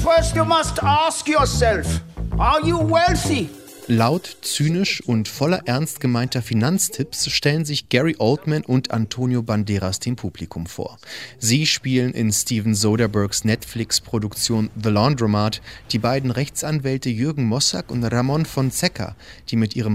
First you must ask yourself, are you wealthy? Laut, zynisch und voller ernst gemeinter Finanztipps stellen sich Gary Oldman und Antonio Banderas dem Publikum vor. Sie spielen in Steven Soderberghs Netflix-Produktion The Laundromat die beiden Rechtsanwälte Jürgen Mossack und Ramon Fonseca, die mit ihrem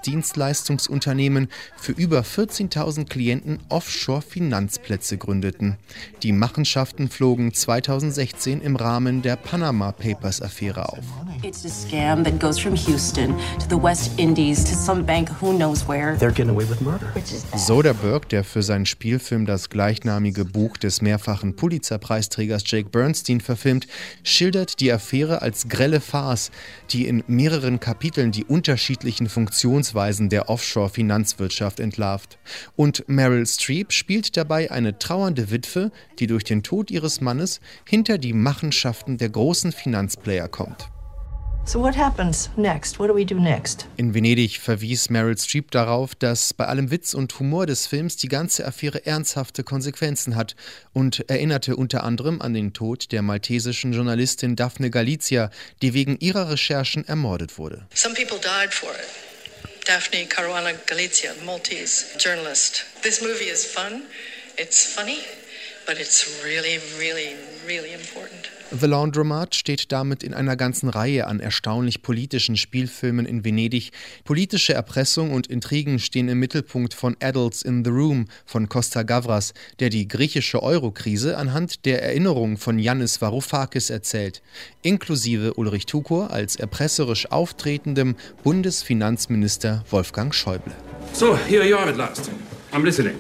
Rechtsdienstleistungsunternehmen für über 14.000 Klienten Offshore-Finanzplätze gründeten. Die Machenschaften flogen 2016 im Rahmen der Panama Papers-Affäre auf. It's a scam that goes from Houston to the West Indies to some bank who knows where. They're getting away with murder. Soderbergh, der für seinen Spielfilm das gleichnamige Buch des mehrfachen Pulitzer-Preisträgers Jake Bernstein verfilmt, schildert die Affäre als grelle Farce, die in mehreren Kapiteln die unterschiedlichen Funktionsweisen der Offshore-Finanzwirtschaft entlarvt. Und Meryl Streep spielt dabei eine trauernde Witwe, die durch den Tod ihres Mannes hinter die Machenschaften der großen Finanzplayer kommt. So what happens next? What do we do next? In Venedig verwies Meryl Streep darauf, dass bei allem Witz und Humor des Films die ganze Affäre ernsthafte Konsequenzen hat und erinnerte unter anderem an den Tod der maltesischen Journalistin Daphne Galizia, die wegen ihrer Recherchen ermordet wurde. Some people died for it. Daphne Caruana Galizia, Maltese journalist. This movie is fun. It's funny, but it's really, really, really important. The Laundromat steht damit in einer ganzen Reihe an erstaunlich politischen Spielfilmen in Venedig. Politische Erpressung und Intrigen stehen im Mittelpunkt von Adults in the Room von Costa Gavras, der die griechische Euro-Krise anhand der Erinnerung von Yannis Varoufakis erzählt, inklusive Ulrich Tukur als erpresserisch auftretendem Bundesfinanzminister Wolfgang Schäuble. So, here you are at last. I'm listening.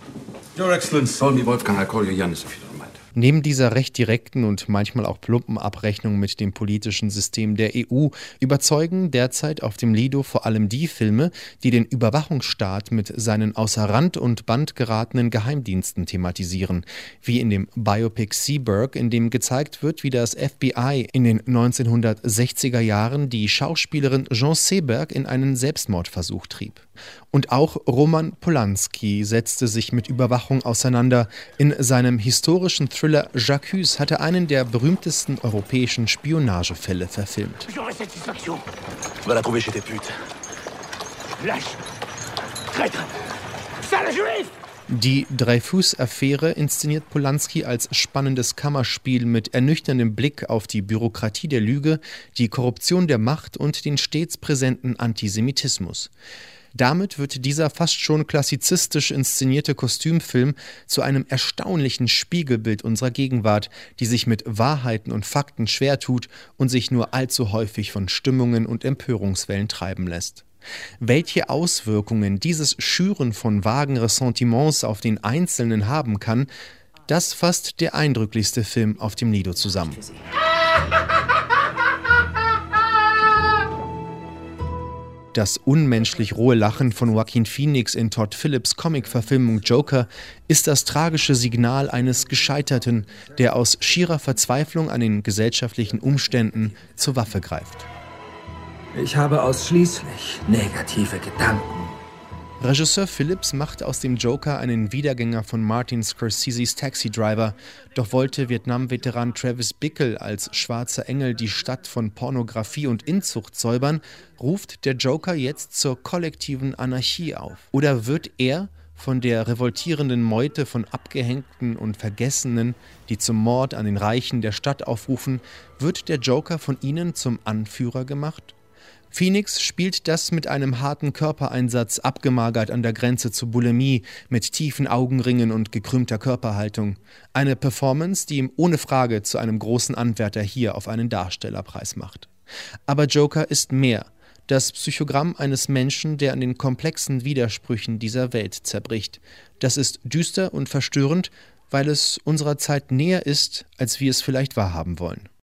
Your Excellency. Call me Wolfgang, I'll call you Yannis if you don't mind. Neben dieser recht direkten und manchmal auch plumpen Abrechnung mit dem politischen System der EU überzeugen derzeit auf dem Lido vor allem die Filme, die den Überwachungsstaat mit seinen außer Rand und Band geratenen Geheimdiensten thematisieren, wie in dem Biopic Seberg, in dem gezeigt wird, wie das FBI in den 1960er Jahren die Schauspielerin Jean Seberg in einen Selbstmordversuch trieb. Und auch Roman Polanski setzte sich mit Überwachung auseinander. In seinem historischen Thriller J'accuse hat er einen der berühmtesten europäischen Spionagefälle verfilmt. Die Dreyfus-Affäre inszeniert Polanski als spannendes Kammerspiel mit ernüchterndem Blick auf die Bürokratie der Lüge, die Korruption der Macht und den stets präsenten Antisemitismus. Damit wird dieser fast schon klassizistisch inszenierte Kostümfilm zu einem erstaunlichen Spiegelbild unserer Gegenwart, die sich mit Wahrheiten und Fakten schwer tut und sich nur allzu häufig von Stimmungen und Empörungswellen treiben lässt. Welche Auswirkungen dieses Schüren von vagen Ressentiments auf den Einzelnen haben kann, das fasst der eindrücklichste Film auf dem Lido zusammen. Das unmenschlich rohe Lachen von Joaquin Phoenix in Todd Phillips' Comic-Verfilmung Joker ist das tragische Signal eines Gescheiterten, der aus schierer Verzweiflung an den gesellschaftlichen Umständen zur Waffe greift. Ich habe ausschließlich negative Gedanken. Regisseur Phillips macht aus dem Joker einen Wiedergänger von Martin Scorseses Taxi Driver. Doch wollte Vietnam-Veteran Travis Bickle als schwarzer Engel die Stadt von Pornografie und Inzucht säubern, ruft der Joker jetzt zur kollektiven Anarchie auf. Oder wird er von der revoltierenden Meute von Abgehängten und Vergessenen, die zum Mord an den Reichen der Stadt aufrufen, wird der Joker von ihnen zum Anführer gemacht? Phoenix spielt das mit einem harten Körpereinsatz, abgemagert an der Grenze zu Bulimie, mit tiefen Augenringen und gekrümmter Körperhaltung. Eine Performance, die ihm ohne Frage zu einem großen Anwärter hier auf einen Darstellerpreis macht. Aber Joker ist mehr. Das Psychogramm eines Menschen, der an den komplexen Widersprüchen dieser Welt zerbricht. Das ist düster und verstörend, weil es unserer Zeit näher ist, als wir es vielleicht wahrhaben wollen.